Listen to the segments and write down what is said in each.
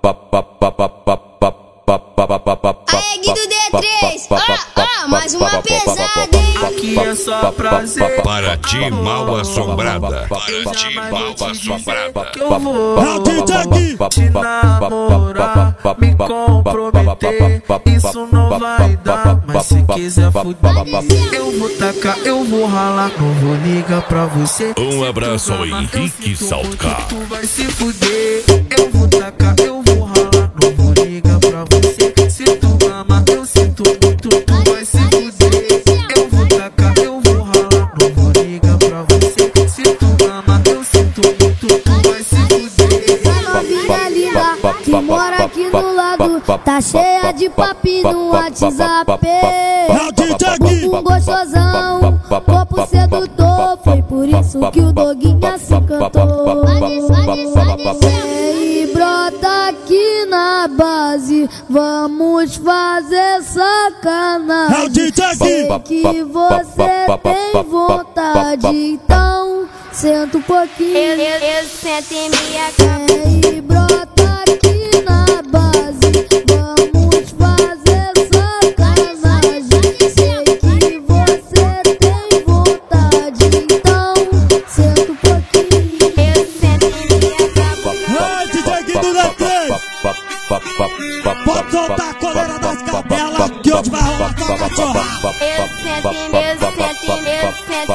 Aê, Gui do D3, mais uma pesada, hein? Aqui é só prazer. Para ti, mal assombrada. Para ti, mal assombrada. Que eu vou te namorar, me comprometer. Isso não vai dar, mas se quiser fuder, eu vou tacar, eu vou ralar. Não vou ligar pra você. Um abraço ao Henrique Saltcar. Tu vai se fuder. Eu vou tacar, eu vou ralar. Não vou ligar pra você. Se tu ama, eu sinto muito. Tu vai se fuder. Eu vou tacar, eu vou ralar. Não vou ligar pra você. Se tu ama, eu sinto muito. Tu vai se fuder. Essa novinha linda que mora aqui do lado, tá cheia de papinho no WhatsApp. Um gostosão, corpo sedutor, foi por isso que o Doguinha se encantou. Vem e brota aqui na base, vamos fazer sacanagem. Sei que você tem vontade, então senta um pouquinho. Eu sento em minha cama. Vem e brota aqui na base, vamos fazer sacanagem. Sei que você tem vontade, então senta um pouquinho. Eu sento em minha cama. DJ Gui do D3, pode soltar a coleira das cadelas que hoje vai rolar com a cachorra. Eu sento em minha cama. Eu sento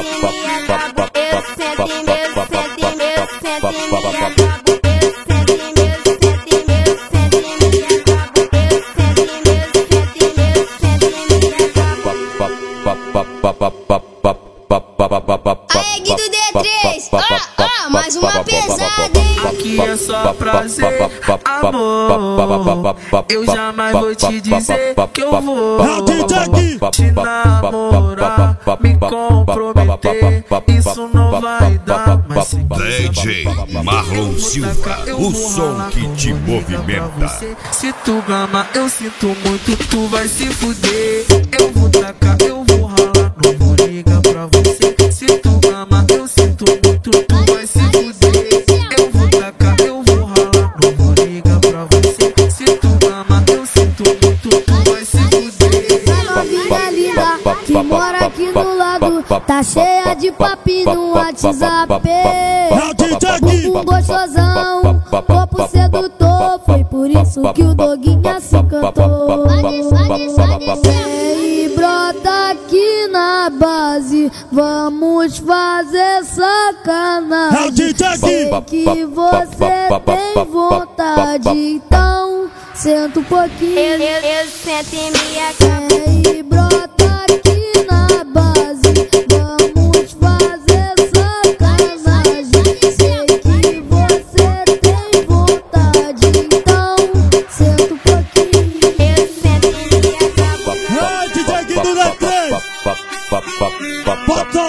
em minha cama. Aê, Gui do D3, mais uma pesada, hein? Aqui é só prazer, amor. Eu jamais vou te dizer que eu vou te namorar, me comprometer. Isso não vai dar, mas se DJ Marlon Silva, o som que te movimenta. Se tu ama, eu sinto muito, tu vai se fuder. Eu vou tacar, eu vou ralar, não vou ligar pra você. Se tu ama, eu sinto muito, tu vai se fuder. Eu vou tacar, eu vou ralar, não vou ligar pra você. Se tu ama, eu sinto muito, tu vai se fuder. Essa novinha linda que mora aqui do lado, tá cheia de papinho no WhatsApp. Um gostosão, corpo sedutor, foi por isso que o Doguinha se encantou. Vem e brota aqui na base, vamos fazer sacanagem. Sei que você tem vontade, então senta um pouquinho. Eu sento em minha cama. Vem e brota aqui na base, vamos fazer sacanagem. Sei que você tem vontade, então senta um pouquinho. Eu sento em minha cama. DJ Gui do D3, pode soltar